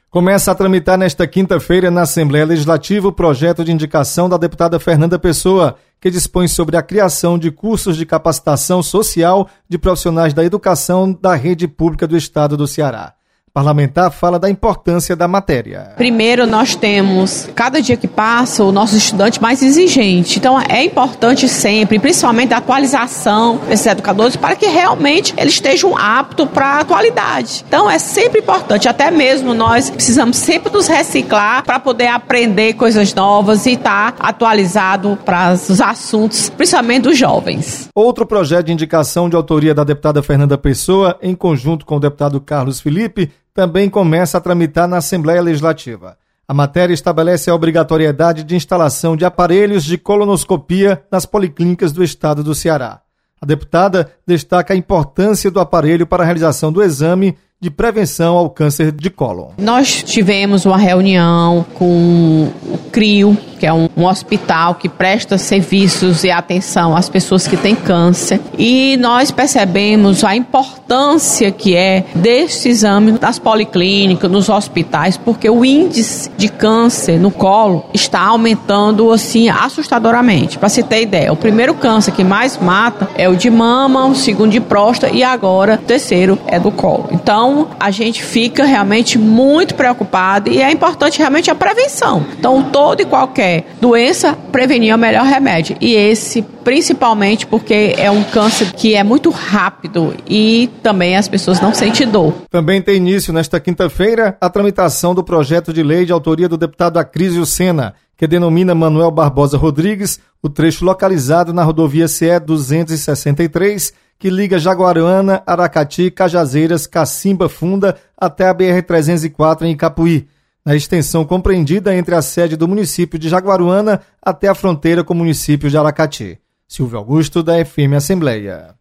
Começa a tramitar nesta quinta-feira na Assembleia Legislativa o projeto de indicação da deputada Fernanda Pessoa, que dispõe sobre a criação de cursos de capacitação social de profissionais da educação da rede pública do Estado do Ceará. O parlamentar fala da importância da matéria. Primeiro, nós temos, cada dia que passa, o nosso estudante mais exigente. Então, é importante sempre, principalmente a atualização desses educadores, para que realmente eles estejam aptos para a atualidade. Então, é sempre importante, até mesmo nós precisamos sempre nos reciclar para poder aprender coisas novas e estar atualizado para os assuntos, principalmente dos jovens. Outro projeto de indicação de autoria da deputada Fernanda Pessoa, em conjunto com o deputado Carlos Felipe, também começa a tramitar na Assembleia Legislativa. A matéria estabelece a obrigatoriedade de instalação de aparelhos de colonoscopia nas policlínicas do Estado do Ceará. A deputada destaca a importância do aparelho para a realização do exame de prevenção ao câncer de cólon. Nós tivemos uma reunião com o CRIO, que é um hospital que presta serviços e atenção às pessoas que têm câncer, e nós percebemos a importância que é deste exame nas policlínicas, nos hospitais, porque o índice de câncer no colo está aumentando assim assustadoramente. Para se ter ideia, o primeiro câncer que mais mata é o de mama, o segundo de próstata e agora o terceiro é do colo. Então, a gente fica realmente muito preocupado e é importante realmente a prevenção. Então, toda e qualquer doença, prevenir é o melhor remédio. E esse, principalmente porque é um câncer que é muito rápido e também as pessoas não sentem dor. Também tem início nesta quinta-feira a tramitação do projeto de lei de autoria do deputado Acrísio Sena, que denomina Manuel Barbosa Rodrigues o trecho localizado na rodovia CE 263, que liga Jaguaruana, Aracati, Cajazeiras, Cacimba Funda até a BR-304 em Icapuí, na extensão compreendida entre a sede do município de Jaguaruana até a fronteira com o município de Aracati. Silvio Augusto, da FM Assembleia.